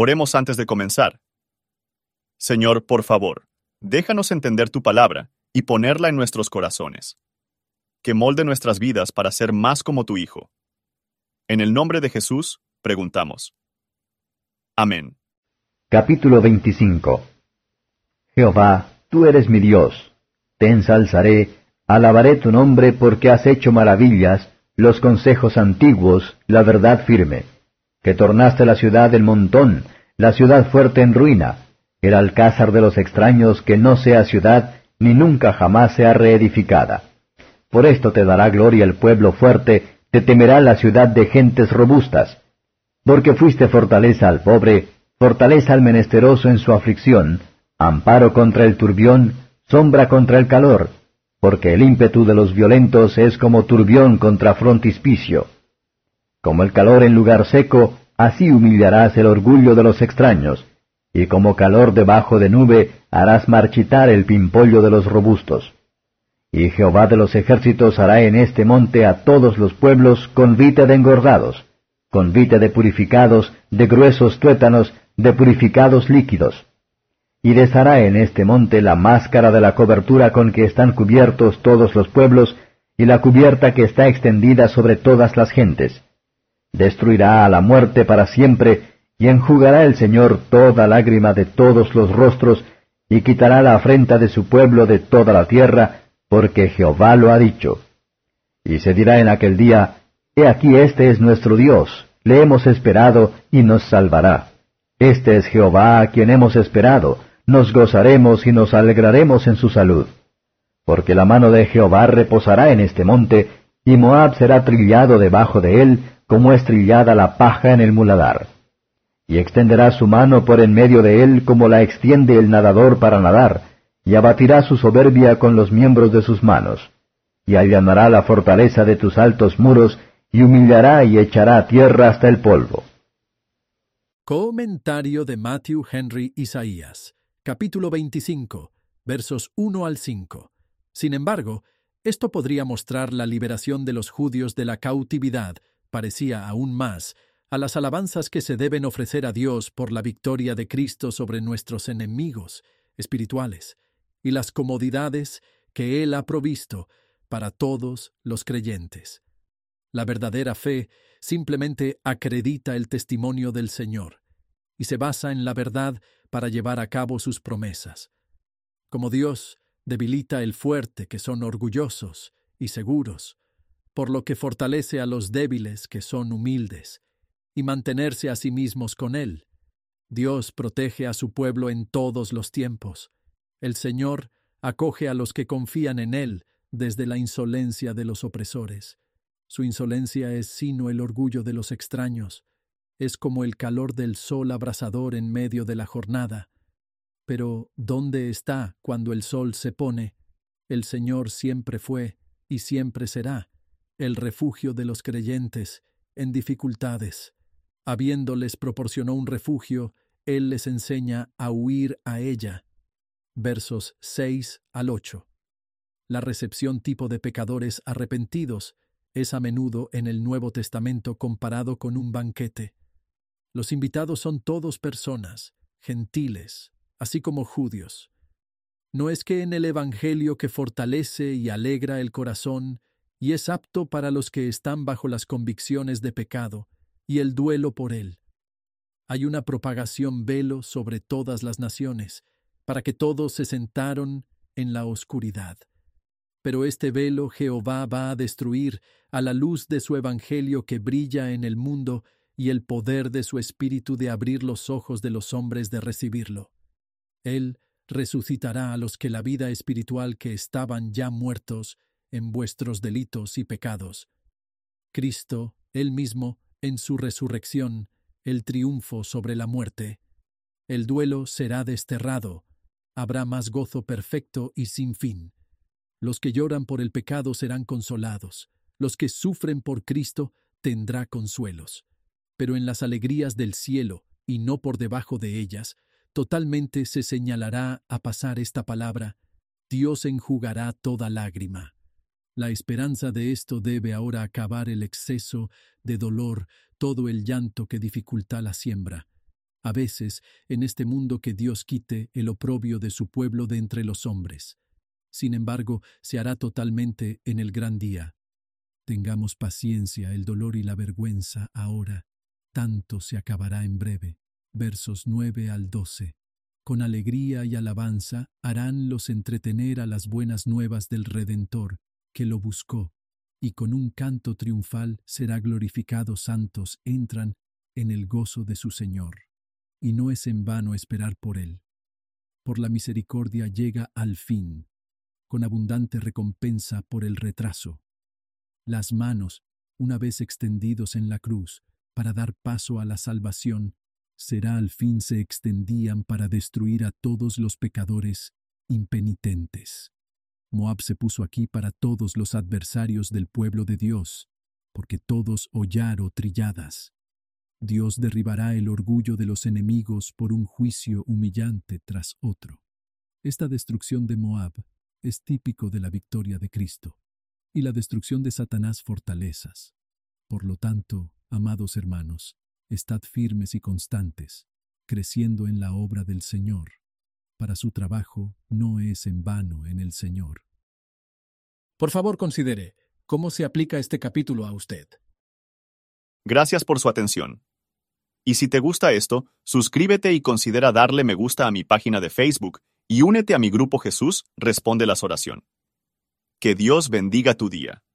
Oremos antes de comenzar. Señor, por favor, déjanos entender tu palabra y ponerla en nuestros corazones. Que molde nuestras vidas para ser más como tu Hijo. En el nombre de Jesús, preguntamos. Amén. Capítulo 25. Jehová, tú eres mi Dios. Te ensalzaré, alabaré tu nombre porque has hecho maravillas, los consejos antiguos, la verdad firme. Que tornaste la ciudad en montón, la ciudad fuerte en ruina, el alcázar de los extraños que no sea ciudad, ni nunca jamás sea reedificada. Por esto te dará gloria el pueblo fuerte, te temerá la ciudad de gentes robustas. Porque fuiste fortaleza al pobre, fortaleza al menesteroso en su aflicción, amparo contra el turbión, sombra contra el calor, porque el ímpetu de los violentos es como turbión contra frontispicio. Como el calor en lugar seco, así humillarás el orgullo de los extraños, y como calor debajo de nube harás marchitar el pimpollo de los robustos. Y Jehová de los ejércitos hará en este monte a todos los pueblos convite de engordados, convite de purificados, de gruesos tuétanos, de purificados líquidos. Y deshará en este monte la máscara de la cobertura con que están cubiertos todos los pueblos, y la cubierta que está extendida sobre todas las gentes. Destruirá a la muerte para siempre, y enjugará el Señor toda lágrima de todos los rostros, y quitará la afrenta de su pueblo de toda la tierra, porque Jehová lo ha dicho. Y se dirá en aquel día, He aquí este es nuestro Dios, le hemos esperado, y nos salvará. Este es Jehová a quien hemos esperado, nos gozaremos y nos alegraremos en su salud. Porque la mano de Jehová reposará en este monte, y Moab será trillado debajo de él, como es trillada la paja en el muladar. Y extenderá su mano por en medio de él como la extiende el nadador para nadar, y abatirá su soberbia con los miembros de sus manos. Y allanará la fortaleza de tus altos muros, y humillará y echará a tierra hasta el polvo. Comentario de Matthew Henry Isaías, capítulo 25, versos 1 al 5. Sin embargo, esto podría mostrar la liberación de los judíos de la cautividad, parecía aún más, a las alabanzas que se deben ofrecer a Dios por la victoria de Cristo sobre nuestros enemigos espirituales, y las comodidades que Él ha provisto para todos los creyentes. La verdadera fe simplemente acredita el testimonio del Señor, y se basa en la verdad para llevar a cabo sus promesas. Como Dios debilita el fuerte que son orgullosos y seguros, por lo que fortalece a los débiles que son humildes, y mantenerse a sí mismos con Él. Dios protege a su pueblo en todos los tiempos. El Señor acoge a los que confían en Él desde la insolencia de los opresores. Su insolencia es sino el orgullo de los extraños. Es como el calor del sol abrasador en medio de la jornada. Pero, ¿dónde está cuando el sol se pone? El Señor siempre fue y siempre será el refugio de los creyentes en dificultades. Habiéndoles proporcionó un refugio, Él les enseña a huir a ella. Versos 6 al 8. La recepción tipo de pecadores arrepentidos es a menudo en el Nuevo Testamento comparado con un banquete. Los invitados son todos personas, gentiles, así como judíos. ¿No es que en el Evangelio que fortalece y alegra el corazón y es apto para los que están bajo las convicciones de pecado y el duelo por él? Hay una propagación velo sobre todas las naciones, para que todos se sentaron en la oscuridad. Pero este velo Jehová va a destruir a la luz de su Evangelio que brilla en el mundo y el poder de su Espíritu de abrir los ojos de los hombres de recibirlo. Él resucitará a los que la vida espiritual que estaban ya muertos en vuestros delitos y pecados. Cristo, Él mismo, en su resurrección, el triunfo sobre la muerte. El duelo será desterrado, habrá más gozo perfecto y sin fin. Los que lloran por el pecado serán consolados, los que sufren por Cristo tendrá consuelos. Pero en las alegrías del cielo, y no por debajo de ellas, totalmente se señalará a pasar esta palabra: Dios enjugará toda lágrima. La esperanza de esto debe ahora acabar el exceso de dolor, todo el llanto que dificulta la siembra. A veces, en este mundo que Dios quite el oprobio de su pueblo de entre los hombres. Sin embargo, se hará totalmente en el gran día. Tengamos paciencia, el dolor y la vergüenza ahora, tanto se acabará en breve. Versos 9 al 12. Con alegría y alabanza harán los entretener a las buenas nuevas del Redentor, que lo buscó, y con un canto triunfal será glorificado santos entran en el gozo de su Señor. Y no es en vano esperar por él. Por la misericordia llega al fin, con abundante recompensa por el retraso. Las manos, una vez extendidos en la cruz, para dar paso a la salvación, será al fin se extendían para destruir a todos los pecadores impenitentes. Moab se puso aquí para todos los adversarios del pueblo de Dios, porque todos hollaro trilladas. Dios derribará el orgullo de los enemigos por un juicio humillante tras otro. Esta destrucción de Moab es típico de la victoria de Cristo y la destrucción de Satanás fortalezas. Por lo tanto, amados hermanos, estad firmes y constantes, creciendo en la obra del Señor. Para su trabajo no es en vano en el Señor. Por favor, considere cómo se aplica este capítulo a usted. Gracias por su atención. Y si te gusta esto, suscríbete y considera darle me gusta a mi página de Facebook y únete a mi grupo Jesús Responde las Oraciones. Que Dios bendiga tu día.